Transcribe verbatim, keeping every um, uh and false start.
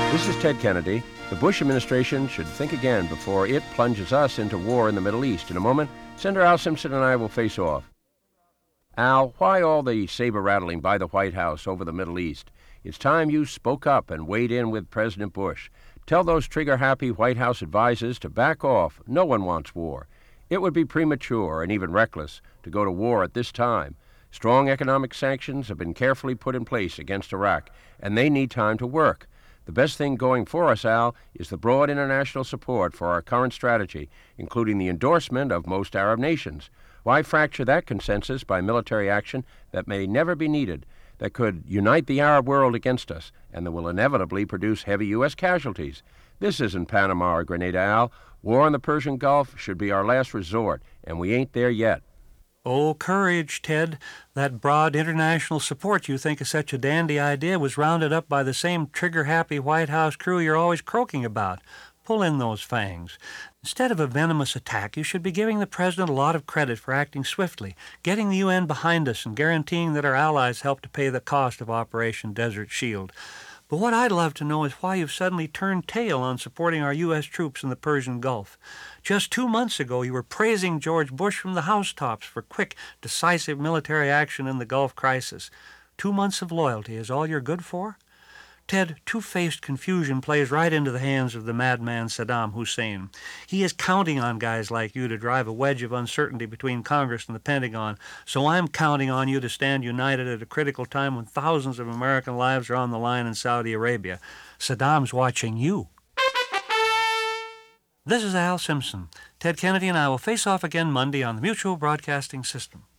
This is Ted Kennedy. The Bush administration should think again before it plunges us into war in the Middle East. In a moment, Senator Al Simpson and I will face off. Al, why all the saber-rattling by the White House over the Middle East? It's time you spoke up and weighed in with President Bush. Tell those trigger-happy White House advisors to back off. No one wants war. It would be premature and even reckless to go to war at this time. Strong economic sanctions have been carefully put in place against Iraq, and they need time to work. The best thing going for us, Al, is the broad international support for our current strategy, including the endorsement of most Arab nations. Why fracture that consensus by military action that may never be needed, that could unite the Arab world against us, and that will inevitably produce heavy U S casualties? This isn't Panama or Grenada, Al. War in the Persian Gulf should be our last resort, and we ain't there yet. Oh, courage, Ted. That broad international support you think is such a dandy idea was rounded up by the same trigger-happy White House crew you're always croaking about. Pull in those fangs. Instead of a venomous attack, you should be giving the President a lot of credit for acting swiftly, getting the U N behind us, and guaranteeing that our allies help to pay the cost of Operation Desert Shield. But what I'd love to know is why you've suddenly turned tail on supporting our U S troops in the Persian Gulf. Just two months ago, you were praising George Bush from the housetops for quick, decisive military action in the Gulf crisis. Two months of loyalty is all you're good for? Ted, two-faced confusion plays right into the hands of the madman Saddam Hussein. He is counting on guys like you to drive a wedge of uncertainty between Congress and the Pentagon, so I'm counting on you to stand united at a critical time when thousands of American lives are on the line in Saudi Arabia. Saddam's watching you. This is Al Simpson. Ted Kennedy and I will face off again Monday on the Mutual Broadcasting System.